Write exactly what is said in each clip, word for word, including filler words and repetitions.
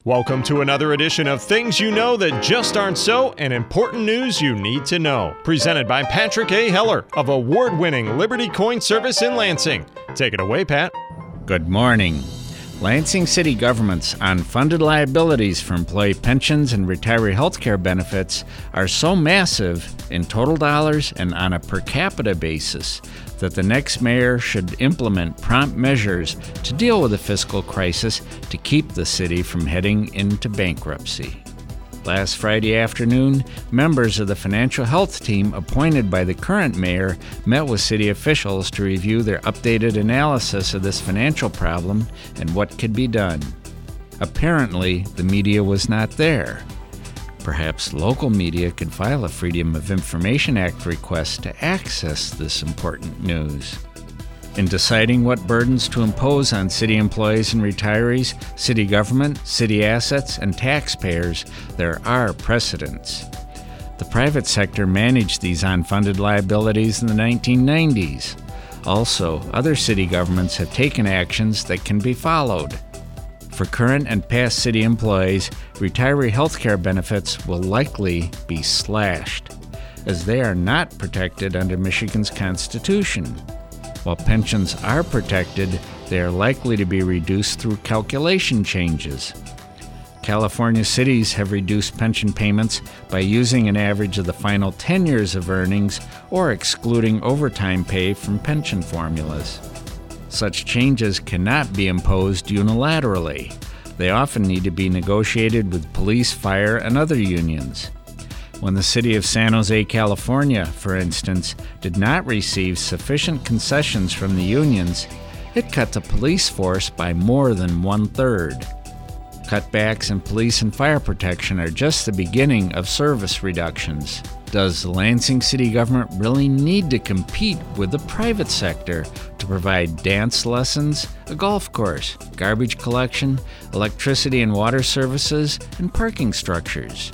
Welcome to another edition of Things You Know That Just Aren't So and Important News You Need to Know. Presented by Patrick A. Heller of award-winning Liberty Coin Service in Lansing. Take it away, Pat. Good morning. Lansing City Government's unfunded liabilities for employee pensions and retiree health care benefits are so massive in total dollars and on a per capita basis that the next mayor should implement prompt measures to deal with the fiscal crisis to keep the city from heading into bankruptcy. Last Friday afternoon, members of the financial health team appointed by the current mayor met with city officials to review their updated analysis of this financial problem and what could be done. Apparently, the media was not there. Perhaps local media could file a Freedom of Information Act request to access this important news. In deciding what burdens to impose on city employees and retirees, city government, city assets, and taxpayers, there are precedents. The private sector managed these unfunded liabilities in the nineteen nineties. Also, other city governments have taken actions that can be followed. For current and past city employees, retiree health care benefits will likely be slashed, as they are not protected under Michigan's Constitution. While pensions are protected, they are likely to be reduced through calculation changes. California cities have reduced pension payments by using an average of the final ten years of earnings or excluding overtime pay from pension formulas. Such changes cannot be imposed unilaterally. They often need to be negotiated with police, fire, and other unions. When the city of San Jose, California, for instance, did not receive sufficient concessions from the unions, it cut the police force by more than one-third. Cutbacks in police and fire protection are just the beginning of service reductions. Does the Lansing city government really need to compete with the private sector to provide dance lessons, a golf course, garbage collection, electricity and water services, and parking structures?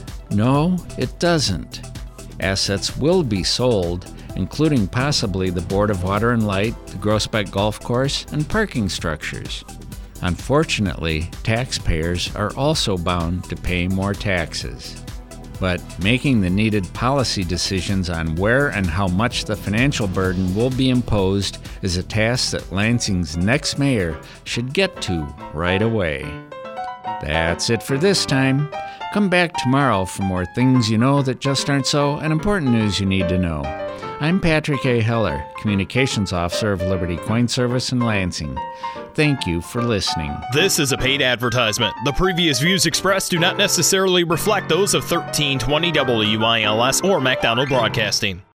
No, it doesn't. Assets will be sold, including possibly the Board of Water and Light, the Groesbeck Golf Course, and parking structures. Unfortunately, taxpayers are also bound to pay more taxes. But making the needed policy decisions on where and how much the financial burden will be imposed is a task that Lansing's next mayor should get to right away. That's it for this time. Come back tomorrow for more Things You Know That Just Aren't So and important news you need to know. I'm Patrick A. Heller, Communications Officer of Liberty Coin Service in Lansing. Thank you for listening. This is a paid advertisement. The previous views expressed do not necessarily reflect those of thirteen twenty W I L S or MacDonald Broadcasting.